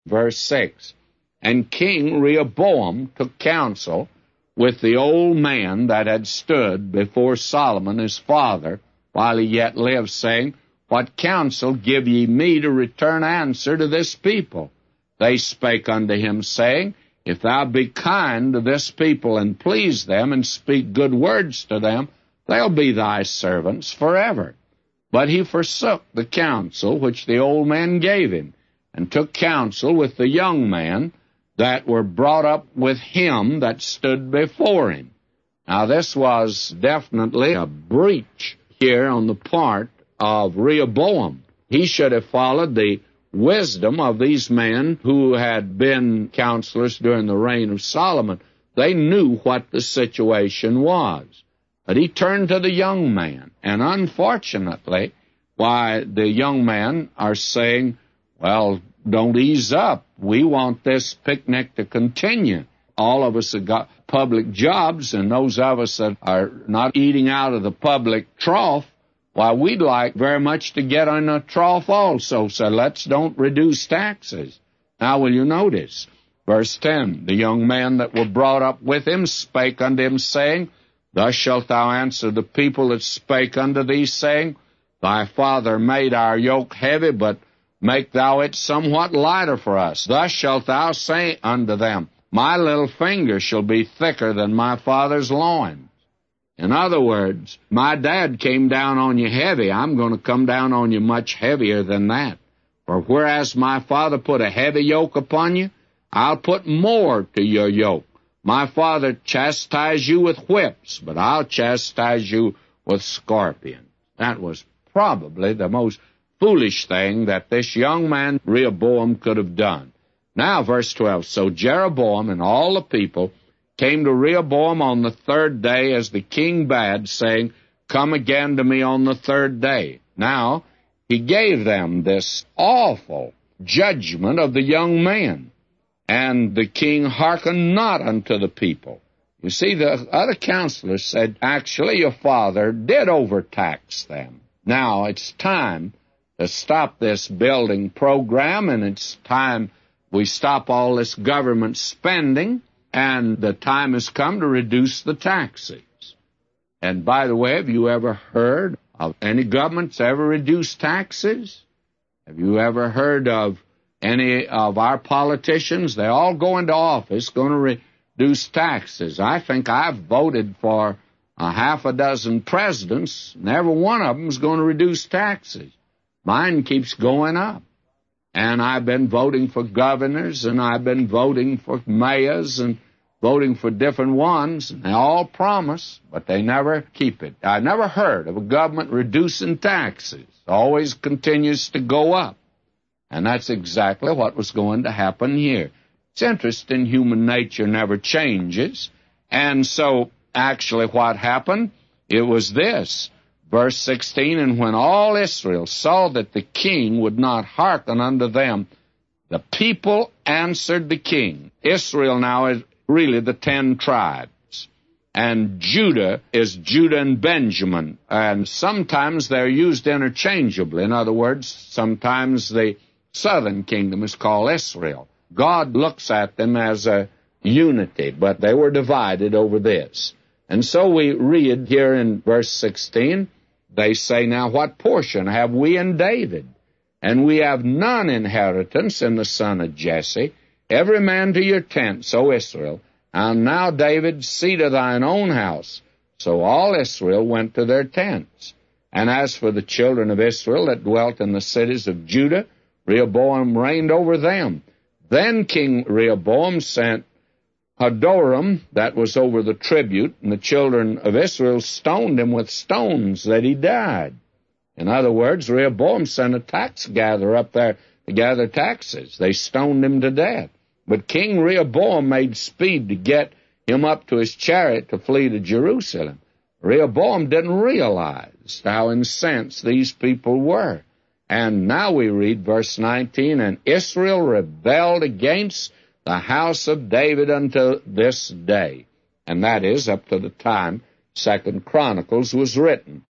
Verse 6, And King Rehoboam took counsel with the old man that had stood before Solomon his father while he yet lived, saying, What counsel give ye me to return answer to this people? They spake unto him, saying, If thou be kind to this people, and please them, and speak good words to them, they'll be thy servants forever. But he forsook the counsel which the old man gave him, and took counsel with the young man that were brought up with him that stood before him. Now this was definitely a breach here on the part of Rehoboam. He should have followed the wisdom of these men who had been counselors during the reign of Solomon. They knew what the situation was. But he turned to the young man, and unfortunately, the young men are saying, well, don't ease up. We want this picnic to continue. All of us have got public jobs, and those of us that are not eating out of the public trough, well, we'd like very much to get on the trough also, so let's don't reduce taxes. Now, will you notice? Verse 10, The young men that were brought up with him spake unto him, saying, Thus shalt thou answer the people that spake unto thee, saying, Thy father made our yoke heavy, but make thou it somewhat lighter for us. Thus shalt thou say unto them, My little finger shall be thicker than my father's loins. In other words, my dad came down on you heavy. I'm going to come down on you much heavier than that. For whereas my father put a heavy yoke upon you, I'll put more to your yoke. My father chastised you with whips, but I'll chastise you with scorpions. That was probably the most foolish thing that this young man Rehoboam could have done. Now, verse 12, So Jeroboam and all the people came to Rehoboam on the third day, as the king bade, saying, Come again to me on the third day. Now, he gave them this awful judgment of the young man, and the king hearkened not unto the people. You see, the other counselors said, Actually, your father did overtax them. Now, it's time to stop this building program, and it's time we stop all this government spending, and the time has come to reduce the taxes. And by the way, have you ever heard of any governments ever reduce taxes? Have you ever heard of any of our politicians? They all go into office going to reduce taxes. I think I've voted for a half a dozen presidents, and every one of them is going to reduce taxes. Mine keeps going up. And I've been voting for governors, and I've been voting for mayors, and voting for different ones, and they all promise, but they never keep it. I never heard of a government reducing taxes. It always continues to go up. And that's exactly what was going to happen here. It's interesting, human nature never changes. And so, actually, what happened? It was this. Verse 16, And when all Israel saw that the king would not hearken unto them, the people answered the king. Israel now is really the 10 tribes. And Judah is Judah and Benjamin. And sometimes they're used interchangeably. In other words, sometimes the southern kingdom is called Israel. God looks at them as a unity, but they were divided over this. And so we read here in verse 16, they say, Now what portion have we in David? And we have none inheritance in the son of Jesse. Every man to your tents, O Israel. And now, David, see to thine own house. So all Israel went to their tents. And as for the children of Israel that dwelt in the cities of Judah, Rehoboam reigned over them. Then King Rehoboam sent Hadoram, that was over the tribute, and the children of Israel stoned him with stones that he died. In other words, Rehoboam sent a tax gatherer up there to gather taxes. They stoned him to death. But King Rehoboam made speed to get him up to his chariot to flee to Jerusalem. Rehoboam didn't realize how incensed these people were. And now we read verse 19, And Israel rebelled against the house of David unto this day. And that is up to the time 2 Chronicles was written.